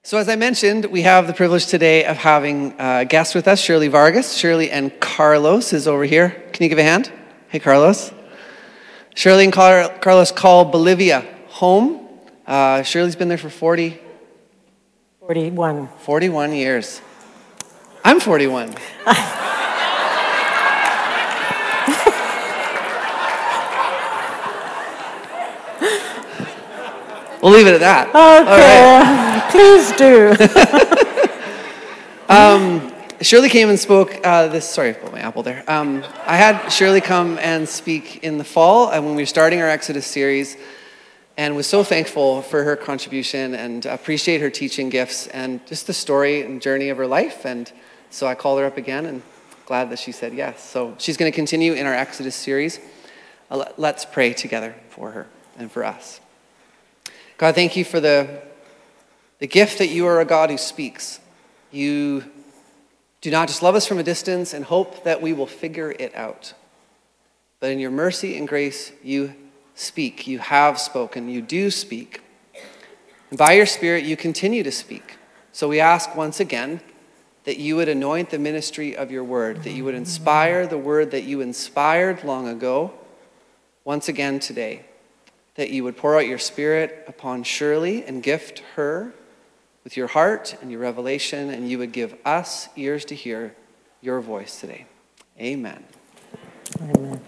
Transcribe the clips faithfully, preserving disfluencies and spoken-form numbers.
So as I mentioned, we have the privilege today of having a guest with us, Shirley Vargas. Shirley and Carlos is over here. Can you give a hand? Hey, Carlos. Shirley and Car- Carlos call Bolivia home. Uh, Shirley's been there for forty... forty-one. forty-one years. I'm forty-one. We'll leave it at that. Okay, please do. um, Shirley came and spoke uh, this, sorry, I put my apple there. Um, I had Shirley come and speak in the fall uh, when we were starting our Exodus series, and was so thankful for her contribution and appreciate her teaching gifts and just the story and journey of her life. And so I called her up again and glad that she said yes. So she's going to continue in our Exodus series. Uh, let's pray together for her and for us. God, thank you for the, the gift that you are a God who speaks. You do not just love us from a distance and hope that we will figure it out. But in your mercy and grace, you speak. You have spoken. You do speak. And by your Spirit, you continue to speak. So we ask once again that you would anoint the ministry of your word, that you would inspire the word that you inspired long ago once again today. That you would pour out your Spirit upon Shirley and gift her with your heart and your revelation, and you would give us ears to hear your voice today. Amen. Amen.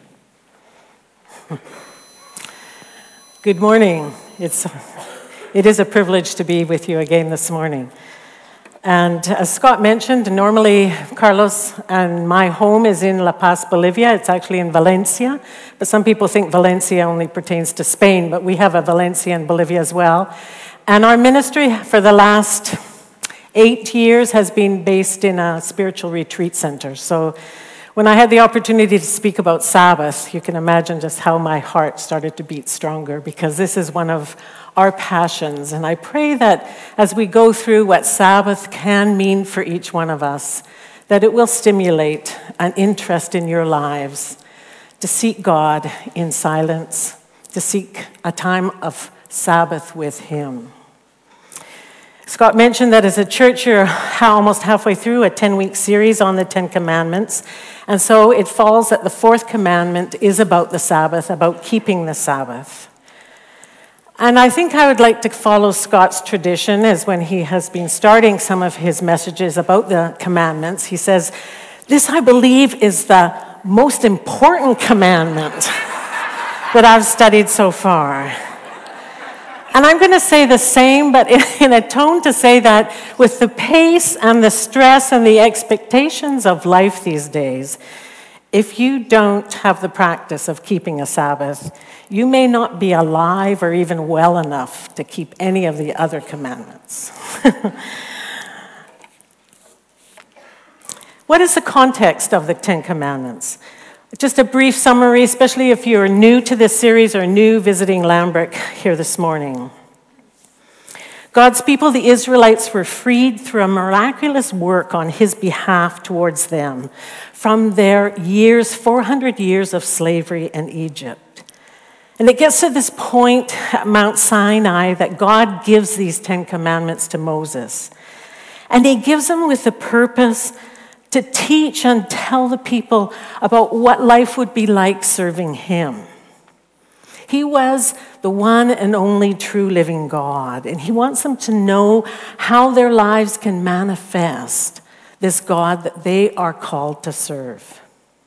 Good morning. It's, it is a privilege to be with you again this morning. And as Scott mentioned, normally Carlos and my home is in La Paz, Bolivia. It's actually in Valencia, but some people think Valencia only pertains to Spain, but we have a Valencia in Bolivia as well. And our ministry for the last eight years has been based in a spiritual retreat center. So when I had the opportunity to speak about Sabbath, you can imagine just how my heart started to beat stronger, because this is one of our passions. And I pray that as we go through what Sabbath can mean for each one of us, that it will stimulate an interest in your lives to seek God in silence, to seek a time of Sabbath with Him. Scott mentioned that as a church, you're almost halfway through a ten-week series on the Ten Commandments. And so it falls that the fourth commandment is about the Sabbath, about keeping the Sabbath. And I think I would like to follow Scott's tradition, as when he has been starting some of his messages about the commandments, he says, this, I believe, is the most important commandment that I've studied so far. And I'm going to say the same, but in a tone to say that with the pace and the stress and the expectations of life these days, if you don't have the practice of keeping a Sabbath, you may not be alive or even well enough to keep any of the other commandments. What is the context of the Ten Commandments? Just a brief summary, especially if you're new to this series or new visiting Lambert here this morning. God's people, the Israelites, were freed through a miraculous work on His behalf towards them from their years, four hundred years of slavery in Egypt. And it gets to this point at Mount Sinai that God gives these Ten Commandments to Moses. And He gives them with the purpose to teach and tell the people about what life would be like serving Him. He was the one and only true living God, and He wants them to know how their lives can manifest this God that they are called to serve.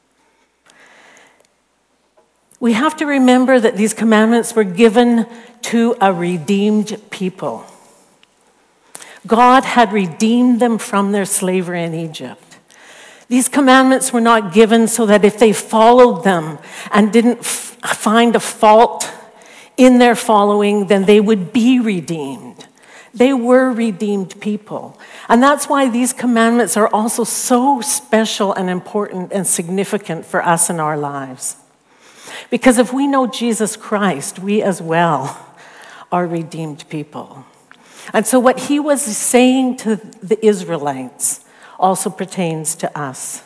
We have to remember that these commandments were given to a redeemed people. God had redeemed them from their slavery in Egypt. These commandments were not given so that if they followed them and didn't f- find a fault in their following, then they would be redeemed. They were redeemed people. And that's why these commandments are also so special and important and significant for us in our lives. Because if we know Jesus Christ, we as well are redeemed people. And so what He was saying to the Israelites also pertains to us.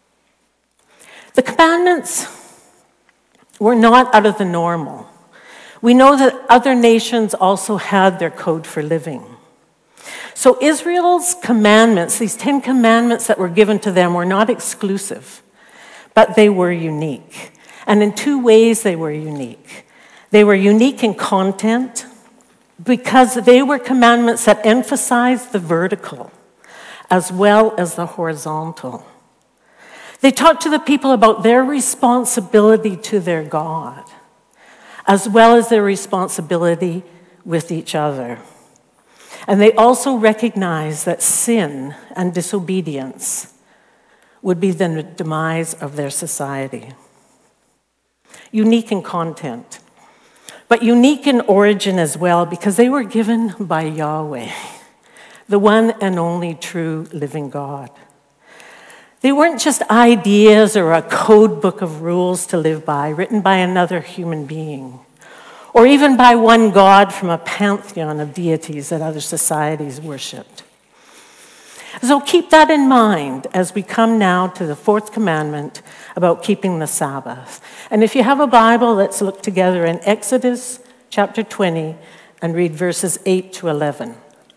The commandments were not out of the normal. We know that other nations also had their code for living. So Israel's commandments, these Ten Commandments that were given to them, were not exclusive, but they were unique. And in two ways they were unique. They were unique in content because they were commandments that emphasized the vertical as well as the horizontal. They talked to the people about their responsibility to their God, as well as their responsibility with each other. And they also recognized that sin and disobedience would be the demise of their society. Unique in content, but unique in origin as well, because they were given by Yahweh, the one and only true living God. They weren't just ideas or a code book of rules to live by, written by another human being, or even by one god from a pantheon of deities that other societies worshipped. So keep that in mind as we come now to the fourth commandment about keeping the Sabbath. And if you have a Bible, let's look together in Exodus chapter twenty and read verses eight to eleven.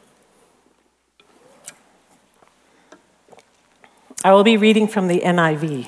I will be reading from the N I V.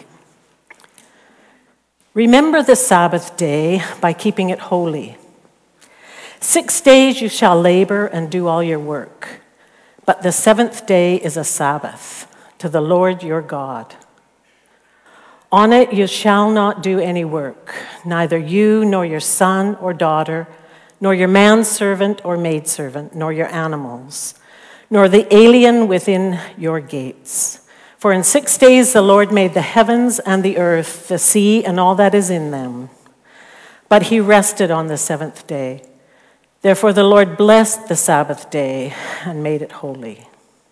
Remember the Sabbath day by keeping it holy. Six days you shall labor and do all your work, but the seventh day is a Sabbath to the Lord your God. On it you shall not do any work, neither you nor your son or daughter, nor your manservant or maidservant, nor your animals, nor the alien within your gates. For in six days the Lord made the heavens and the earth, the sea and all that is in them. But he rested on the seventh day. Therefore the Lord blessed the Sabbath day and made it holy.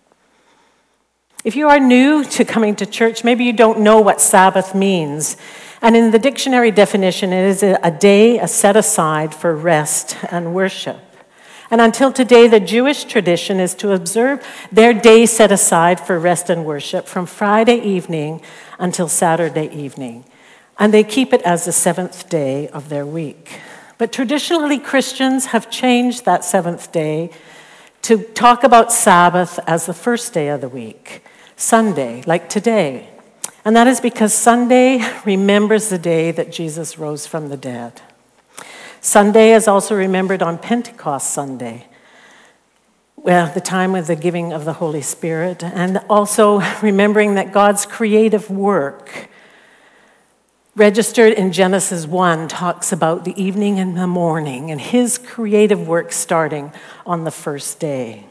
If you are new to coming to church, maybe you don't know what Sabbath means. And in the dictionary definition, it is a day set aside for rest and worship. And until today, the Jewish tradition is to observe their day set aside for rest and worship from Friday evening until Saturday evening. And they keep it as the seventh day of their week. But traditionally, Christians have changed that seventh day to talk about Sabbath as the first day of the week, Sunday, like today. And that is because Sunday remembers the day that Jesus rose from the dead. Sunday is also remembered on Pentecost Sunday, well, the time of the giving of the Holy Spirit, and also remembering that God's creative work, registered in Genesis one, talks about the evening and the morning, and his creative work starting on the first day.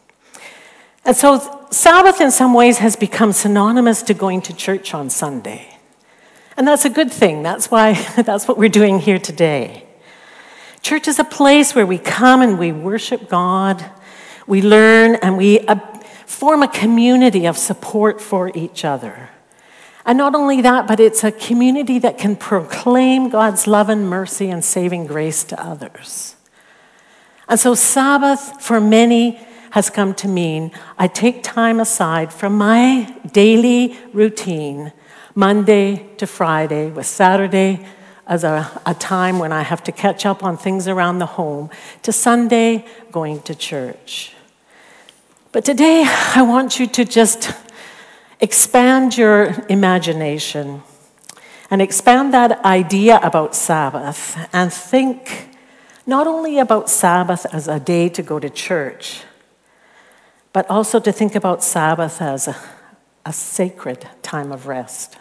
And so Sabbath in some ways has become synonymous to going to church on Sunday. And that's a good thing. That's why, that's what we're doing here today. Church is a place where we come and we worship God, we learn, and we uh, form a community of support for each other. And not only that, but it's a community that can proclaim God's love and mercy and saving grace to others. And so Sabbath, for many, has come to mean I take time aside from my daily routine, Monday to Friday, with Saturday as a, a time when I have to catch up on things around the home, to Sunday, going to church. But today, I want you to just expand your imagination and expand that idea about Sabbath and think not only about Sabbath as a day to go to church, but also to think about Sabbath as a, a sacred time of rest.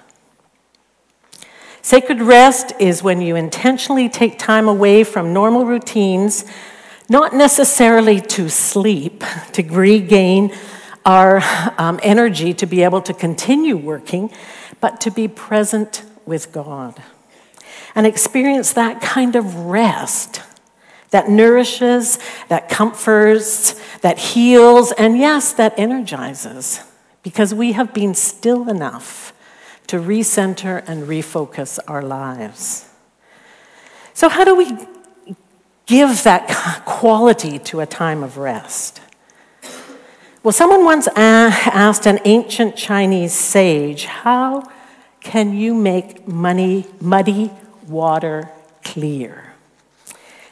Sacred rest is when you intentionally take time away from normal routines, not necessarily to sleep, to regain our um, energy to be able to continue working, but to be present with God and experience that kind of rest that nourishes, that comforts, that heals, and yes, that energizes, because we have been still enough to recenter and refocus our lives. So how do we give that quality to a time of rest? Well, someone once asked an ancient Chinese sage, how can you make money, muddy water clear?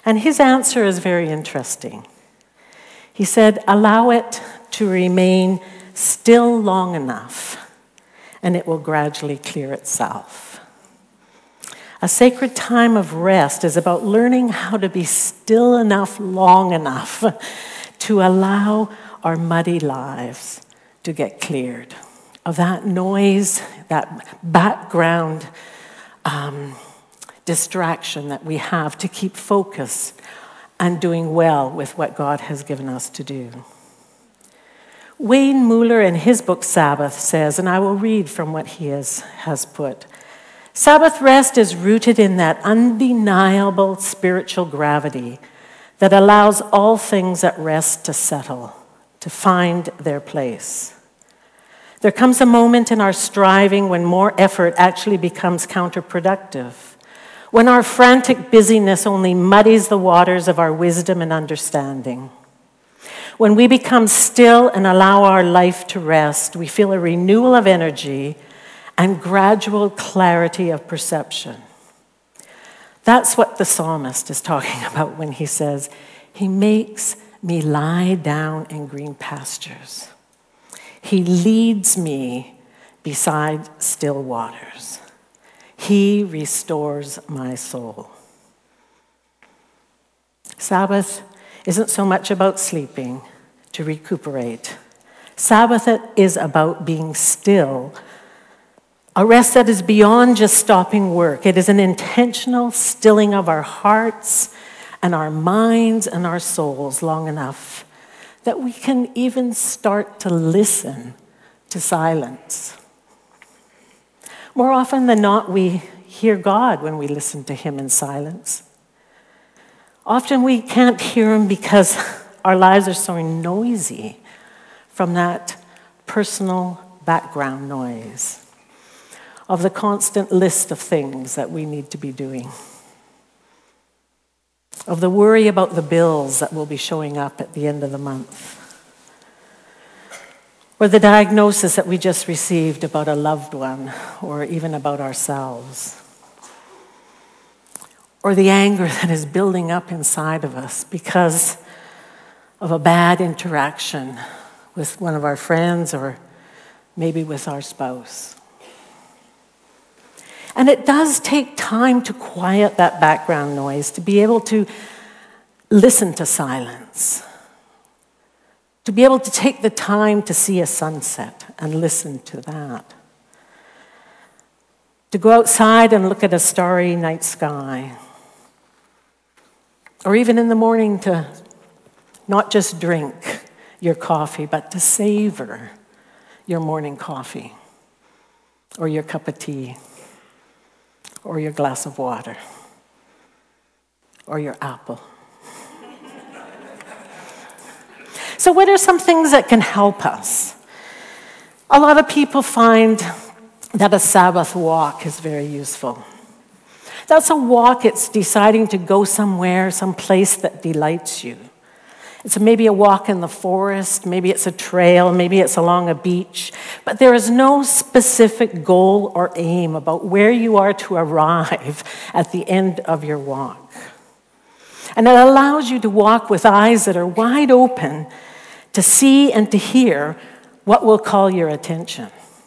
And his answer is very interesting. He said, allow it to remain still long enough, and it will gradually clear itself. A sacred time of rest is about learning how to be still enough long enough to allow our muddy lives to get cleared of that noise, that background um, distraction that we have to keep focused and doing well with what God has given us to do. Wayne Mueller in his book Sabbath says, and I will read from what he has, has put, Sabbath rest is rooted in that undeniable spiritual gravity that allows all things at rest to settle, to find their place. There comes a moment in our striving when more effort actually becomes counterproductive, when our frantic busyness only muddies the waters of our wisdom and understanding. When we become still and allow our life to rest, we feel a renewal of energy and gradual clarity of perception. That's what the psalmist is talking about when he says, he makes me lie down in green pastures. He leads me beside still waters. He restores my soul. Sabbath isn't so much about sleeping to recuperate. Sabbath is about being still, a rest that is beyond just stopping work. It is an intentional stilling of our hearts and our minds and our souls long enough that we can even start to listen to silence. More often than not, we hear God when we listen to him in silence. Often we can't hear him because our lives are so noisy from that personal background noise of the constant list of things that we need to be doing, of the worry about the bills that will be showing up at the end of the month, or the diagnosis that we just received about a loved one, or even about ourselves, or the anger that is building up inside of us because of a bad interaction with one of our friends or maybe with our spouse. And it does take time to quiet that background noise, to be able to listen to silence, to be able to take the time to see a sunset and listen to that, to go outside and look at a starry night sky, or even in the morning to not just drink your coffee, but to savor your morning coffee or your cup of tea, or your glass of water, or your apple. So what are some things that can help us? A lot of people find that a Sabbath walk is very useful. That's a walk, it's deciding to go somewhere, some place that delights you. It's maybe a walk in the forest, maybe it's a trail, maybe it's along a beach, but there is no specific goal or aim about where you are to arrive at the end of your walk. And it allows you to walk with eyes that are wide open to see and to hear what will call your attention.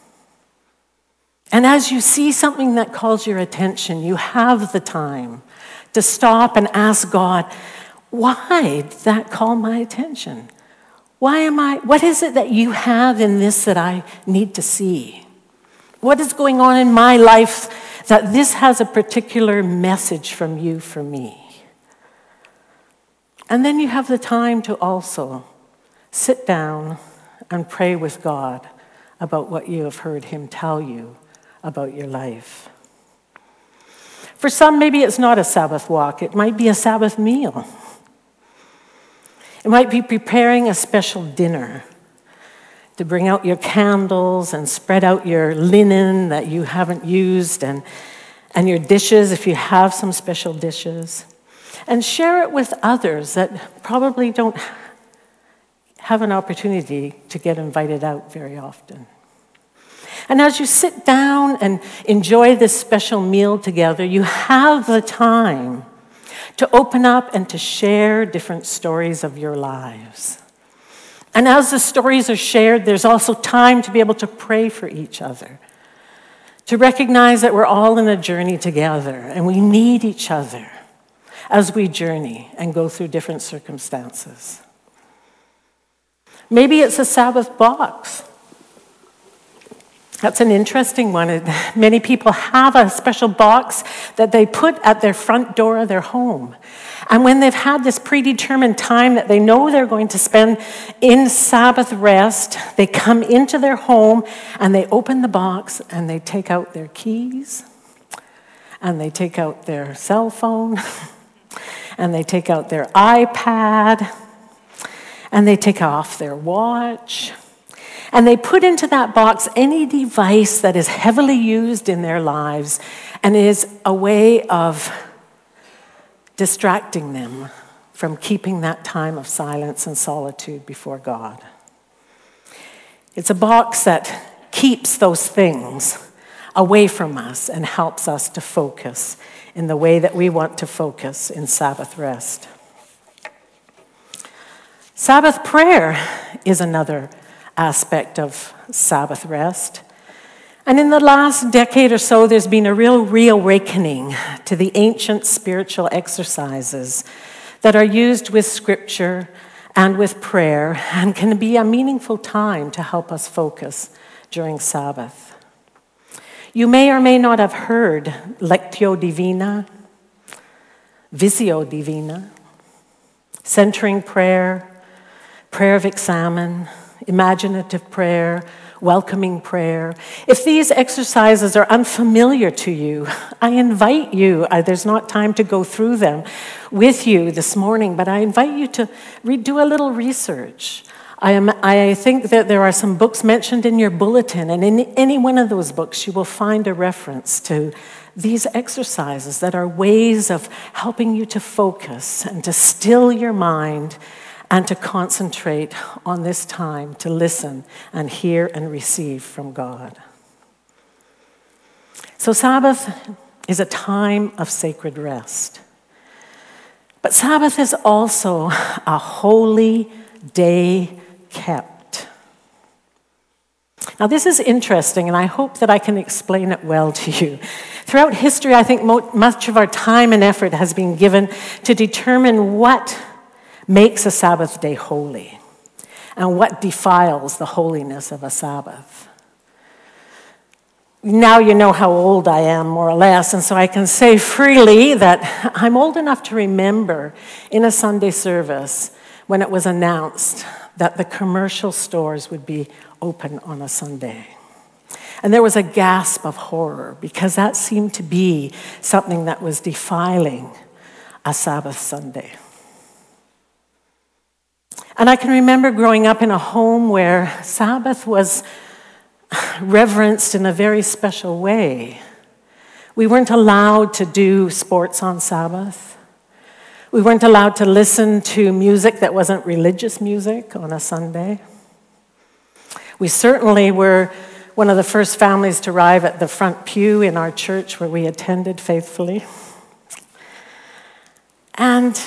And as you see something that calls your attention, you have the time to stop and ask God, why did that call my attention? Why am I, what is it that you have in this that I need to see? What is going on in my life that this has a particular message from you for me? And then you have the time to also sit down and pray with God about what you have heard him tell you about your life. For some, maybe it's not a Sabbath walk. It might be a Sabbath meal. It might be preparing a special dinner, to bring out your candles and spread out your linen that you haven't used and, and your dishes if you have some special dishes, and share it with others that probably don't have an opportunity to get invited out very often. And as you sit down and enjoy this special meal together, you have the time to open up and to share different stories of your lives. And as the stories are shared, there's also time to be able to pray for each other, to recognize that we're all in a journey together and we need each other as we journey and go through different circumstances. Maybe it's a Sabbath box. That's an interesting one. Many people have a special box that they put at their front door of their home. And when they've had this predetermined time that they know they're going to spend in Sabbath rest, they come into their home and they open the box and they take out their keys and they take out their cell phone and they take out their iPad and they take off their watch. And they put into that box any device that is heavily used in their lives and is a way of distracting them from keeping that time of silence and solitude before God. It's a box that keeps those things away from us and helps us to focus in the way that we want to focus in Sabbath rest. Sabbath prayer is another aspect of Sabbath rest. And in the last decade or so, there's been a real reawakening to the ancient spiritual exercises that are used with Scripture and with prayer and can be a meaningful time to help us focus during Sabbath. You may or may not have heard Lectio Divina, Visio Divina, centering prayer, prayer of examen, imaginative prayer, welcoming prayer. If these exercises are unfamiliar to you, I invite you, uh, there's not time to go through them with you this morning, but I invite you to re- do a little research. I, am, I think that there are some books mentioned in your bulletin, and in any one of those books you will find a reference to these exercises that are ways of helping you to focus and to still your mind and to concentrate on this time to listen and hear and receive from God. So Sabbath is a time of sacred rest. But Sabbath is also a holy day kept. Now this is interesting, and I hope that I can explain it well to you. Throughout history, I think mo- much of our time and effort has been given to determine what makes a Sabbath day holy and what defiles the holiness of a Sabbath. Now you know how old I am, more or less, and so I can say freely that I'm old enough to remember in a Sunday service when it was announced that the commercial stores would be open on a Sunday. And there was a gasp of horror because that seemed to be something that was defiling a Sabbath Sunday. And I can remember growing up in a home where Sabbath was reverenced in a very special way. We weren't allowed to do sports on Sabbath. We weren't allowed to listen to music that wasn't religious music on a Sunday. We certainly were one of the first families to arrive at the front pew in our church where we attended faithfully. And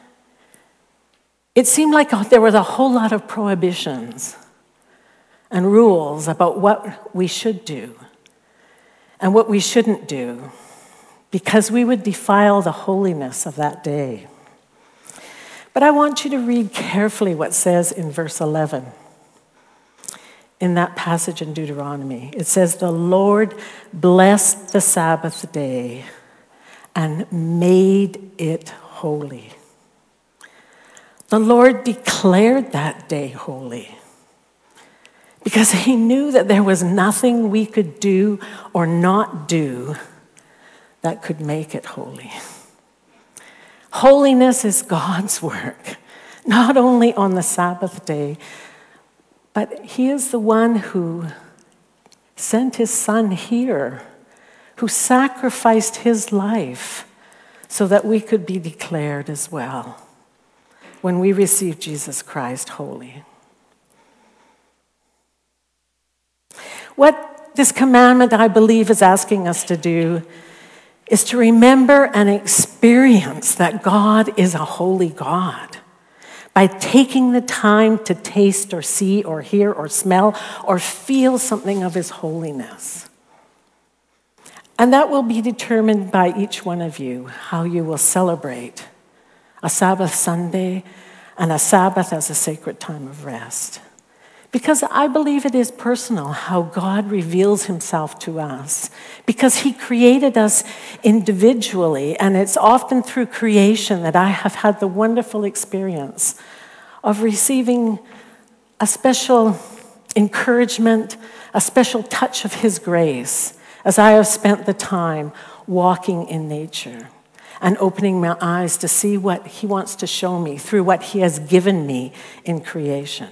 it seemed like there was a whole lot of prohibitions and rules about what we should do and what we shouldn't do because we would defile the holiness of that day. But I want you to read carefully what says in verse eleven in that passage in Deuteronomy. It says, "The Lord blessed the Sabbath day and made it holy." The Lord declared that day holy because he knew that there was nothing we could do or not do that could make it holy. Holiness is God's work, not only on the Sabbath day, but he is the one who sent his son here, who sacrificed his life so that we could be declared as well when we receive Jesus Christ holy. What this commandment, I believe, is asking us to do is to remember and experience that God is a holy God by taking the time to taste or see or hear or smell or feel something of his holiness. And that will be determined by each one of you, how you will celebrate a Sabbath Sunday and a Sabbath as a sacred time of rest. Because I believe it is personal how God reveals himself to us. Because he created us individually, and it's often through creation that I have had the wonderful experience of receiving a special encouragement, a special touch of his grace as I have spent the time walking in nature and opening my eyes to see what he wants to show me through what he has given me in creation.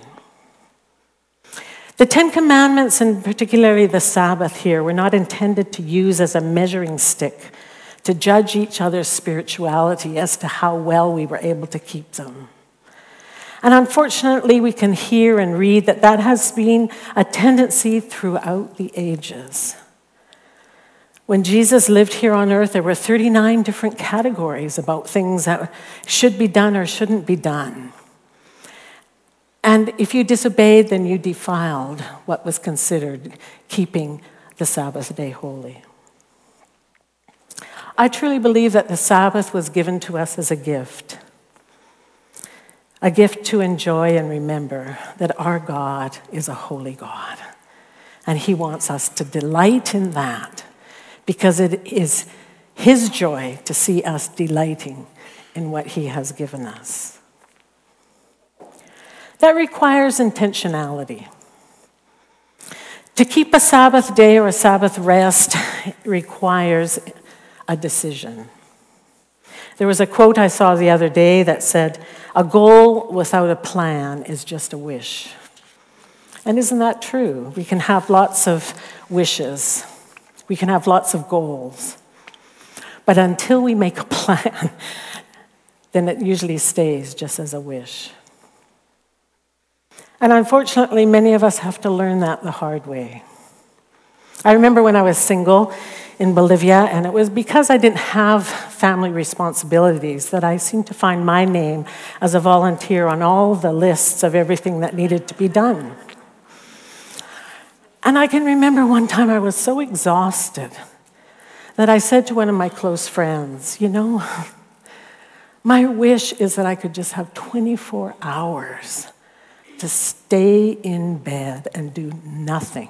The Ten Commandments, and particularly the Sabbath here, were not intended to use as a measuring stick to judge each other's spirituality as to how well we were able to keep them. And unfortunately, we can hear and read that that has been a tendency throughout the ages. When Jesus lived here on earth, there were thirty-nine different categories about things that should be done or shouldn't be done. And if you disobeyed, then you defiled what was considered keeping the Sabbath day holy. I truly believe that the Sabbath was given to us as a gift. A gift to enjoy and remember that our God is a holy God. And he wants us to delight in that because it is his joy to see us delighting in what he has given us. That requires intentionality. To keep a Sabbath day or a Sabbath rest requires a decision. There was a quote I saw the other day that said, "A goal without a plan is just a wish." And isn't that true? We can have lots of wishes. We can have lots of goals. But until we make a plan, then it usually stays just as a wish. And unfortunately, many of us have to learn that the hard way. I remember when I was single in Bolivia, and it was because I didn't have family responsibilities that I seemed to find my name as a volunteer on all the lists of everything that needed to be done. And I can remember one time I was so exhausted that I said to one of my close friends, you know, my wish is that I could just have twenty-four hours to stay in bed and do nothing.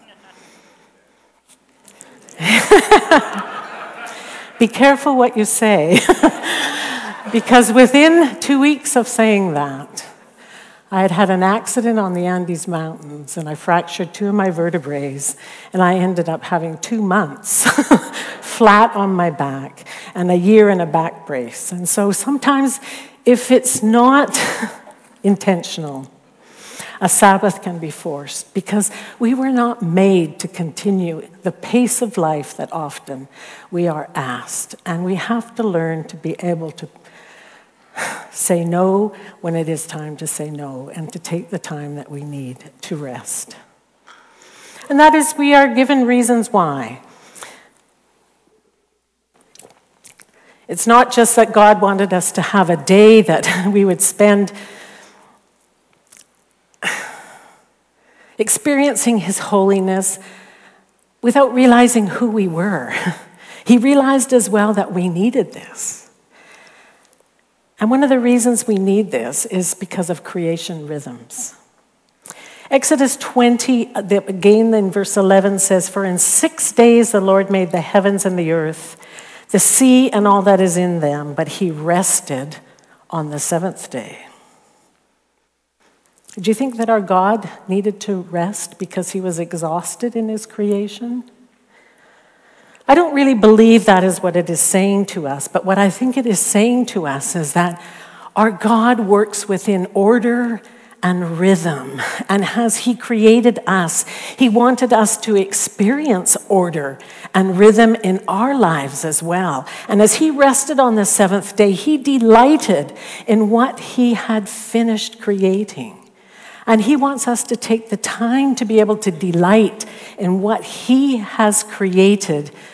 Be careful what you say, because within two weeks of saying that, I had had an accident on the Andes Mountains, and I fractured two of my vertebrae, and I ended up having two months flat on my back and a year in a back brace. And so sometimes, if it's not intentional, a Sabbath can be forced because we were not made to continue the pace of life that often we are asked. And we have to learn to be able to say no when it is time to say no and to take the time that we need to rest. And that is, we are given reasons why. It's not just that God wanted us to have a day that we would spend experiencing his holiness without realizing who we were. He realized as well that we needed this. And one of the reasons we need this is because of creation rhythms. Exodus twenty, again in verse eleven says, "For in six days the Lord made the heavens and the earth, the sea and all that is in them, but he rested on the seventh day." Do you think that our God needed to rest because he was exhausted in his creation? I don't really believe that is what it is saying to us, but what I think it is saying to us is that our God works within order and rhythm, and as he created us, he wanted us to experience order and rhythm in our lives as well. And as he rested on the seventh day, he delighted in what he had finished creating. And he wants us to take the time to be able to delight in what he has created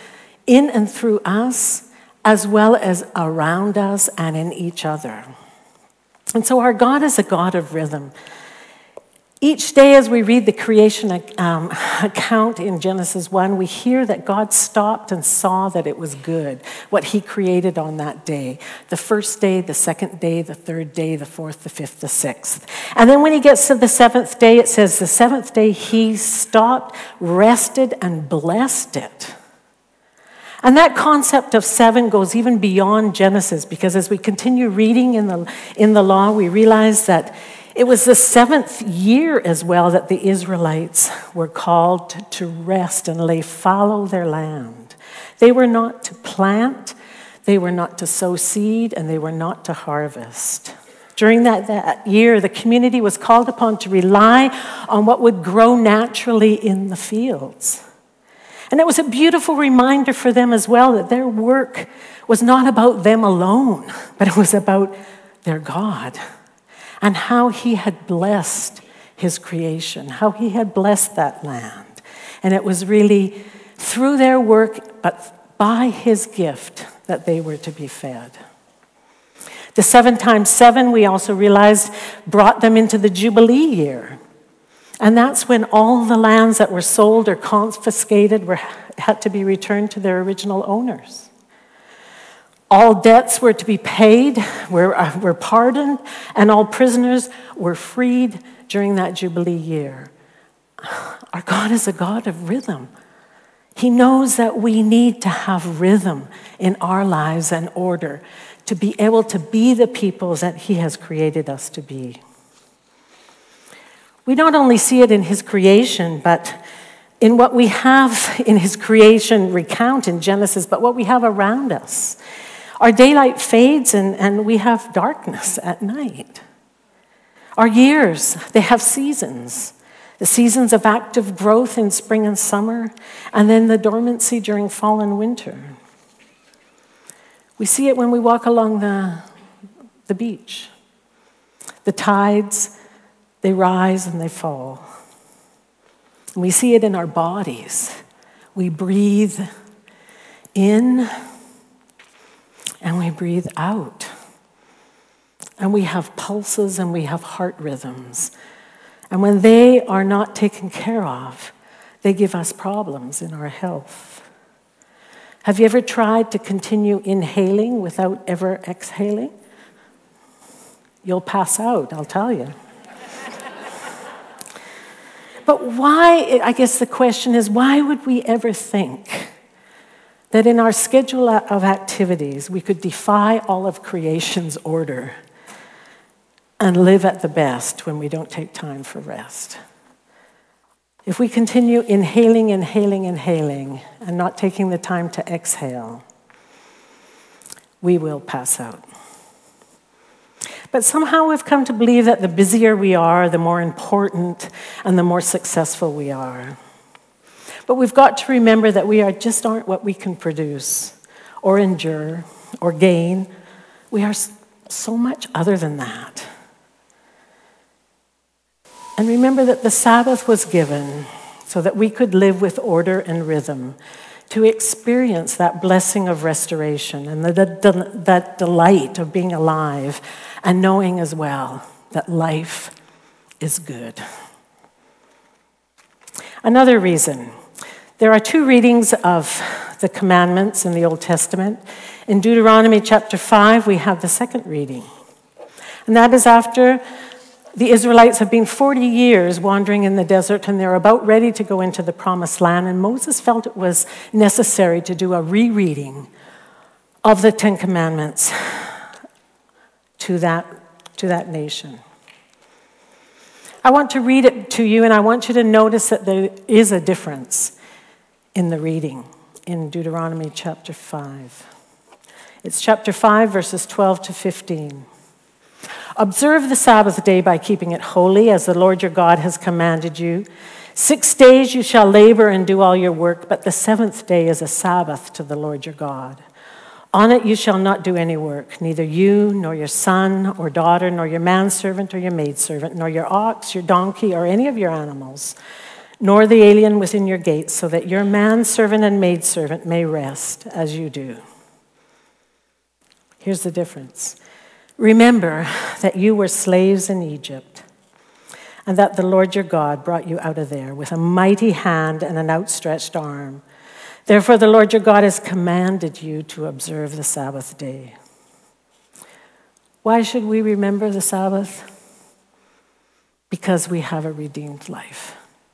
in and through us, as well as around us and in each other. And so our God is a God of rhythm. Each day as we read the creation um, account in Genesis one, we hear that God stopped and saw that it was good, what he created on that day. The first day, the second day, the third day, the fourth, the fifth, the sixth. And then when he gets to the seventh day, it says the seventh day he stopped, rested, and blessed it. And that concept of seven goes even beyond Genesis, because as we continue reading in the, in the law, we realize that it was the seventh year as well that the Israelites were called to rest and lay fallow their land. They were not to plant, they were not to sow seed, and they were not to harvest. During that, that year, the community was called upon to rely on what would grow naturally in the fields. And it was a beautiful reminder for them as well that their work was not about them alone, but it was about their God and how he had blessed his creation, how he had blessed that land. And it was really through their work, but by his gift, that they were to be fed. The seven times seven, we also realized, brought them into the Jubilee year. And that's when all the lands that were sold or confiscated were, had to be returned to their original owners. All debts were to be paid, were, uh, were pardoned, and all prisoners were freed during that Jubilee year. Our God is a God of rhythm. He knows that we need to have rhythm in our lives and order to be able to be the peoples that he has created us to be. We not only see it in his creation, but in what we have in his creation recount in Genesis, but what we have around us. Our daylight fades and, and we have darkness at night. Our years, they have seasons. The seasons of active growth in spring and summer, and then the dormancy during fall and winter. We see it when we walk along the, the beach. The tides, they rise and they fall. And we see it in our bodies. We breathe in and we breathe out. And we have pulses and we have heart rhythms. And when they are not taken care of, they give us problems in our health. Have you ever tried to continue inhaling without ever exhaling? You'll pass out, I'll tell you. But why, I guess the question is, why would we ever think that in our schedule of activities we could defy all of creation's order and live at the best when we don't take time for rest? If we continue inhaling, inhaling, inhaling, and not taking the time to exhale, we will pass out. But somehow we've come to believe that the busier we are, the more important and the more successful we are. But we've got to remember that we are just aren't what we can produce or endure or gain. We are so much other than that. And remember that the Sabbath was given so that we could live with order and rhythm, to experience that blessing of restoration and the, the, that delight of being alive and knowing as well that life is good. Another reason, there are two readings of the commandments in the Old Testament. In Deuteronomy chapter five, we have the second reading. And that is after the Israelites have been forty years wandering in the desert, and they're about ready to go into the promised land. And Moses felt it was necessary to do a rereading of the Ten Commandments to that, to that nation. I want to read it to you, and I want you to notice that there is a difference in the reading in Deuteronomy chapter five. It's chapter five, verses twelve to fifteen. Observe the Sabbath day by keeping it holy, as the Lord your God has commanded you. Six days you shall labor and do all your work, but the seventh day is a Sabbath to the Lord your God. On it you shall not do any work, neither you, nor your son or daughter, nor your manservant or your maidservant, nor your ox, your donkey, or any of your animals, nor the alien within your gates, so that your manservant and maidservant may rest as you do. Here's the difference. Remember that you were slaves in Egypt, and that the Lord your God brought you out of there with a mighty hand and an outstretched arm. Therefore, the Lord your God has commanded you to observe the Sabbath day. Why should we remember the Sabbath? Because we have a redeemed life.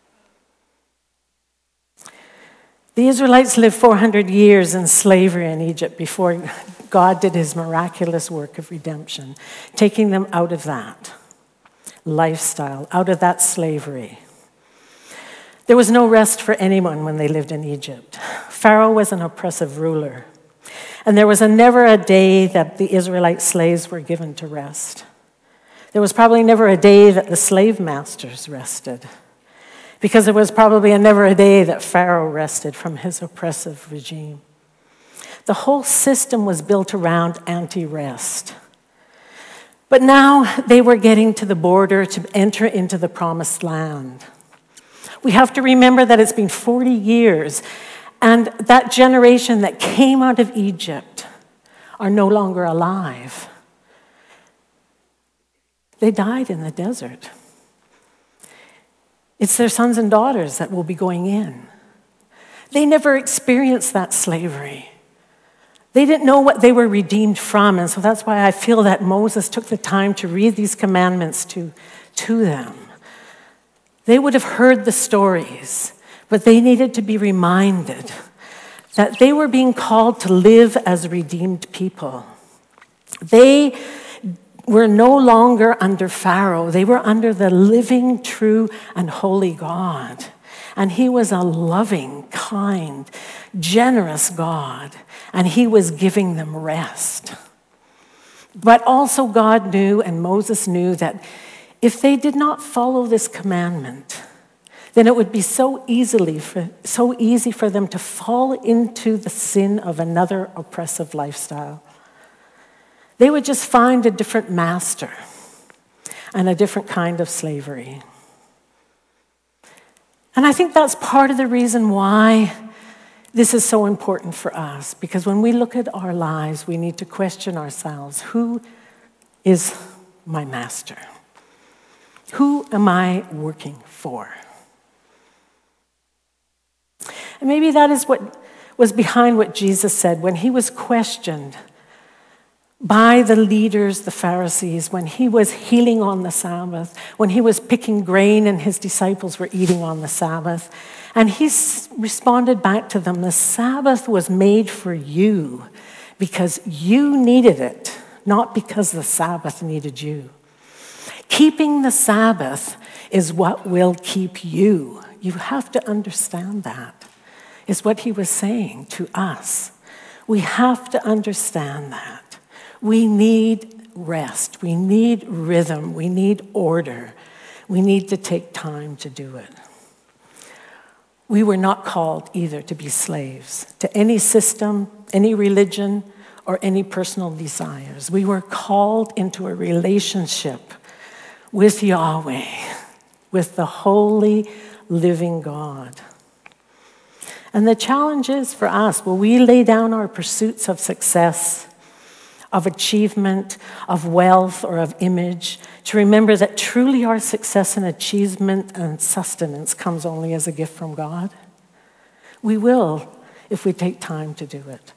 The Israelites lived four hundred years in slavery in Egypt before God did his miraculous work of redemption, taking them out of that lifestyle, out of that slavery. There was no rest for anyone when they lived in Egypt. Pharaoh was an oppressive ruler, and there was a never a day that the Israelite slaves were given to rest. There was probably never a day that the slave masters rested, because there was probably a never a day that Pharaoh rested from his oppressive regime. The whole system was built around anti-rest. But now they were getting to the border to enter into the promised land. We have to remember that it's been forty years, and that generation that came out of Egypt are no longer alive. They died in the desert. It's their sons and daughters that will be going in. They never experienced that slavery. They didn't know what they were redeemed from, and so that's why I feel that Moses took the time to read these commandments to, to them. They would have heard the stories, but they needed to be reminded that they were being called to live as redeemed people. They were no longer under Pharaoh. They were under the living, true, and holy God. And he was a loving, kind, generous God, and he was giving them rest. But also God knew, and Moses knew, that if they did not follow this commandment, then it would be so easily for, so easy for them to fall into the sin of another oppressive lifestyle. They would just find a different master and a different kind of slavery. And I think that's part of the reason why this is so important for us, because when we look at our lives, we need to question ourselves. Who is my master? Who am I working for? And maybe that is what was behind what Jesus said when he was questioned by the leaders, the Pharisees, when he was healing on the Sabbath, when he was picking grain and his disciples were eating on the Sabbath. And he responded back to them, the Sabbath was made for you because you needed it, not because the Sabbath needed you. Keeping the Sabbath is what will keep you. You have to understand that, is what he was saying to us. We have to understand that. We need rest. We need rhythm. We need order. We need to take time to do it. We were not called either to be slaves to any system, any religion, or any personal desires. We were called into a relationship with Yahweh, with the holy, living God. And the challenge is for us, will we lay down our pursuits of success, of achievement, of wealth, or of image, to remember that truly our success and achievement and sustenance comes only as a gift from God? We will if we take time to do it.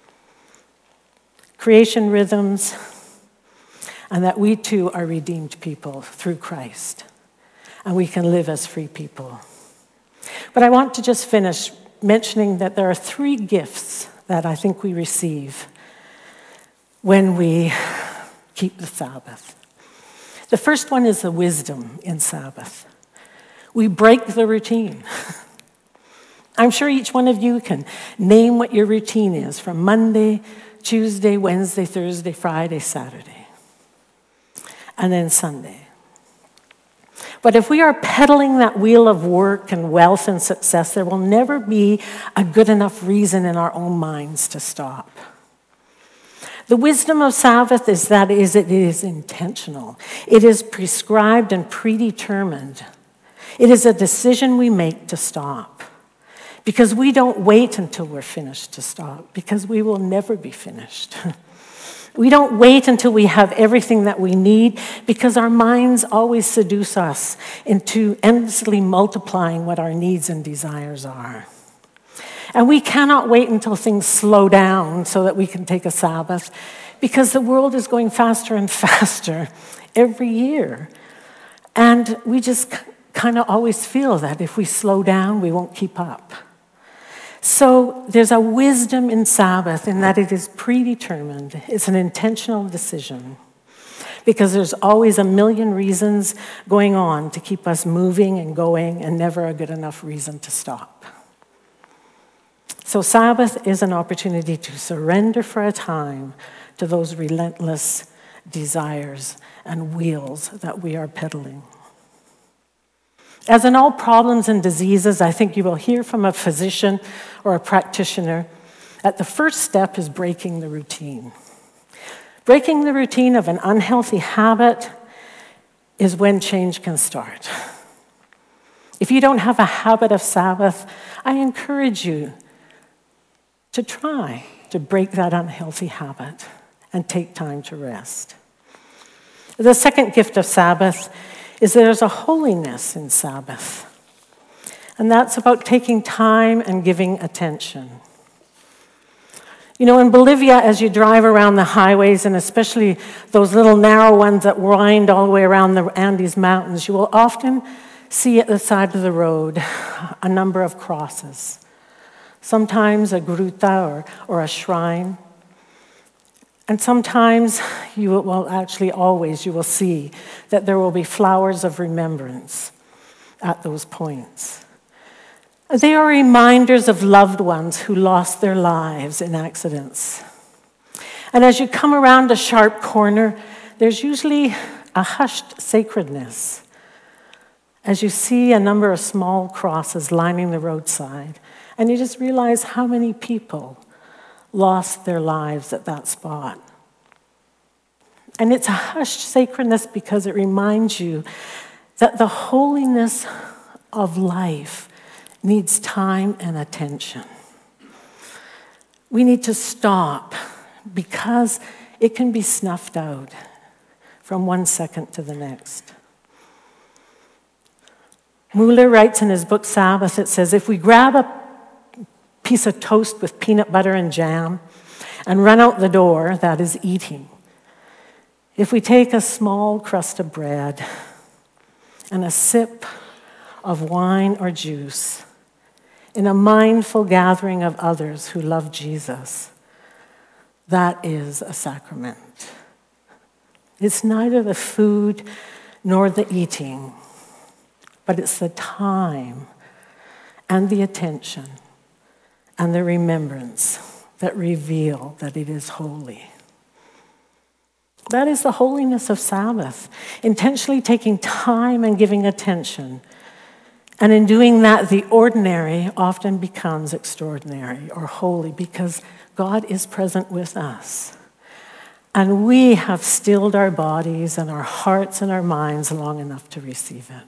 Creation rhythms, and that we too are redeemed people through Christ, and we can live as free people. But I want to just finish mentioning that there are three gifts that I think we receive when we keep the Sabbath. The first one is the wisdom in Sabbath. We break the routine. I'm sure each one of you can name what your routine is from Monday, Tuesday, Wednesday, Thursday, Friday, Saturday, and then Sunday. But if we are pedaling that wheel of work and wealth and success, there will never be a good enough reason in our own minds to stop. The wisdom of Sabbath is that it is intentional. It is prescribed and predetermined. It is a decision we make to stop. Because we don't wait until we're finished to stop, because we will never be finished. We don't wait until we have everything that we need, because our minds always seduce us into endlessly multiplying what our needs and desires are. And we cannot wait until things slow down so that we can take a Sabbath, because the world is going faster and faster every year. And we just kind of always feel that if we slow down, we won't keep up. So there's a wisdom in Sabbath in that it is predetermined. It's an intentional decision, because there's always a million reasons going on to keep us moving and going, and never a good enough reason to stop. So Sabbath is an opportunity to surrender for a time to those relentless desires and wheels that we are pedaling. As in all problems and diseases, I think you will hear from a physician or a practitioner that the first step is breaking the routine. Breaking the routine of an unhealthy habit is when change can start. If you don't have a habit of Sabbath, I encourage you to try to break that unhealthy habit and take time to rest. The second gift of Sabbath is there's a holiness in Sabbath. And that's about taking time and giving attention. You know, in Bolivia, as you drive around the highways, and especially those little narrow ones that wind all the way around the Andes Mountains, you will often see at the side of the road a number of crosses. Sometimes a gruta or, or a shrine. And sometimes you will, well, actually always, you will see that there will be flowers of remembrance at those points. They are reminders of loved ones who lost their lives in accidents. And as you come around a sharp corner, there's usually a hushed sacredness as you see a number of small crosses lining the roadside, and you just realize how many people lost their lives at that spot. And it's a hushed sacredness because it reminds you that the holiness of life needs time and attention. We need to stop because it can be snuffed out from one second to the next. Mueller writes in his book Sabbath, it says, if we grab a piece of toast with peanut butter and jam and run out the door, that is eating. If we take a small crust of bread and a sip of wine or juice in a mindful gathering of others who love Jesus, that is a sacrament. It's neither the food nor the eating, but it's the time and the attention and the remembrance that reveal that it is holy. That is the holiness of Sabbath, intentionally taking time and giving attention. And in doing that, the ordinary often becomes extraordinary or holy because God is present with us. And we have stilled our bodies and our hearts and our minds long enough to receive it.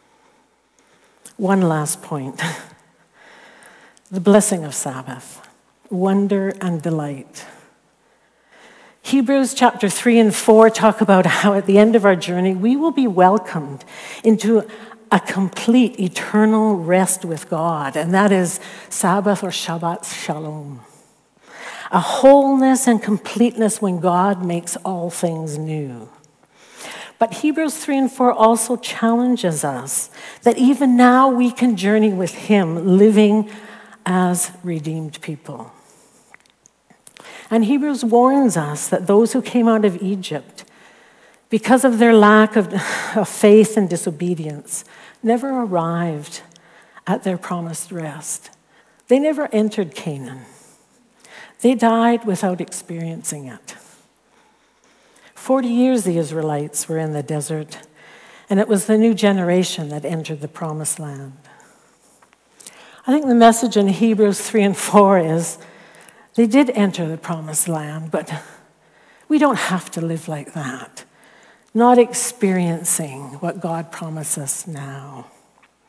One last point. The blessing of Sabbath, wonder and delight. Hebrews chapter three and four talk about how at the end of our journey, we will be welcomed into a complete eternal rest with God, and that is Sabbath or Shabbat Shalom. A wholeness and completeness when God makes all things new. But Hebrews three and four also challenges us that even now we can journey with Him, living as redeemed people. And Hebrews warns us that those who came out of Egypt, because of their lack of, of faith and disobedience, never arrived at their promised rest. They never entered Canaan. They died without experiencing it. Forty years the Israelites were in the desert, and it was the new generation that entered the promised land. I think the message in Hebrews three and four is they did enter the promised land, but we don't have to live like that, not experiencing what God promises now.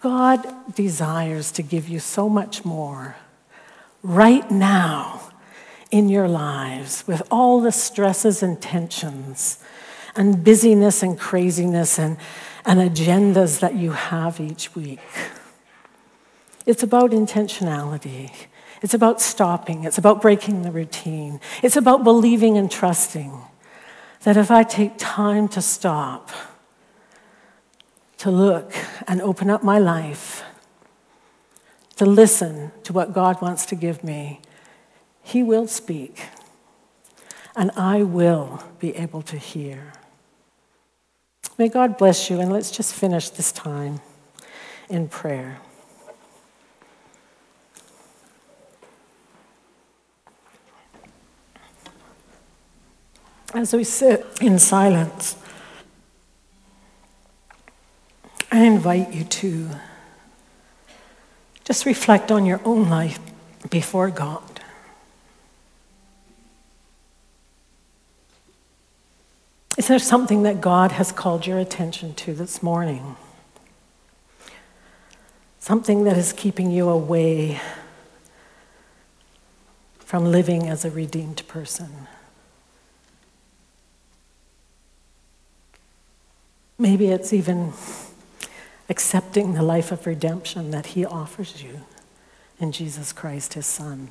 God desires to give you so much more right now in your lives with all the stresses and tensions and busyness and craziness and, and agendas that you have each week. It's about intentionality. It's about stopping. It's about breaking the routine. It's about believing and trusting that if I take time to stop, to look and open up my life, to listen to what God wants to give me, He will speak, and I will be able to hear. May God bless you, and let's just finish this time in prayer. As we sit in silence, I invite you to just reflect on your own life before God. Is there something that God has called your attention to this morning? Something that is keeping you away from living as a redeemed person? Maybe it's even accepting the life of redemption that He offers you in Jesus Christ, His Son.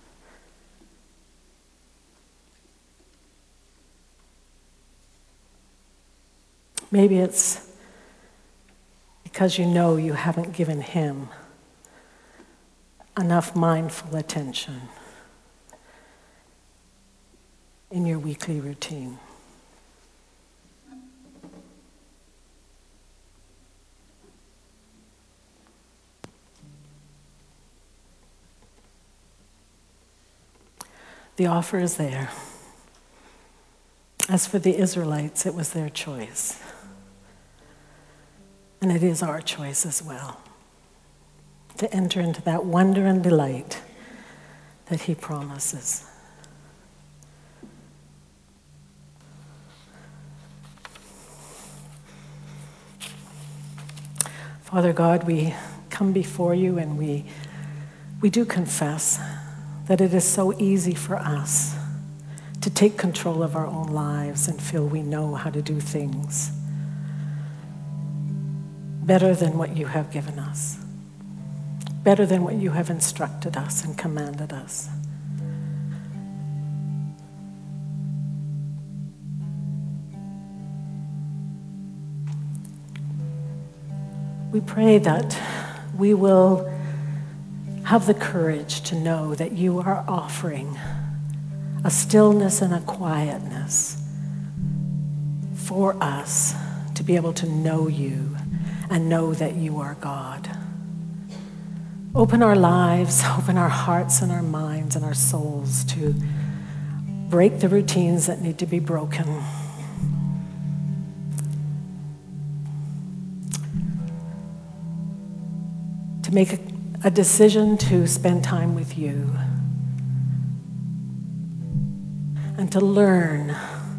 Maybe it's because you know you haven't given Him enough mindful attention in your weekly routine. The offer is there. As for the Israelites, it was their choice. And it is our choice as well to enter into that wonder and delight that He promises. Father God, we come before You and we, we do confess that it is so easy for us to take control of our own lives and feel we know how to do things better than what You have given us, better than what You have instructed us and commanded us. We pray that we will have the courage to know that You are offering a stillness and a quietness for us to be able to know You and know that You are God. Open our lives, open our hearts and our minds and our souls to break the routines that need to be broken. To make a, a decision to spend time with You and to learn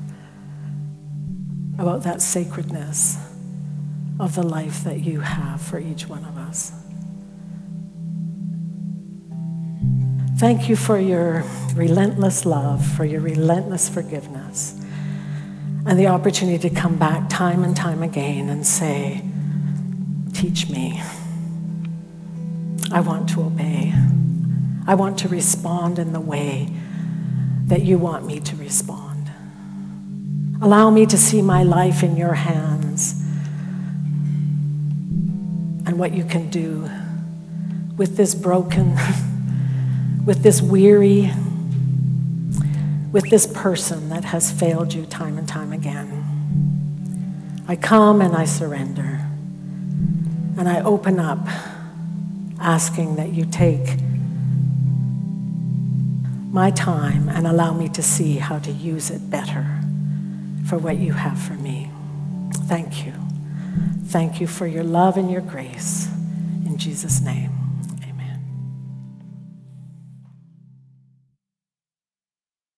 about that sacredness of the life that You have for each one of us. Thank You for Your relentless love, for Your relentless forgiveness, and the opportunity to come back time and time again and say, teach me. I want to obey. I want to respond in the way that You want me to respond. Allow me to see my life in Your hands and what You can do with this broken, with this weary, with this person that has failed You time and time again. I come and I surrender, and I open up, asking that You take my time and allow me to see how to use it better for what You have for me. Thank You. Thank You for Your love and Your grace. In Jesus' name.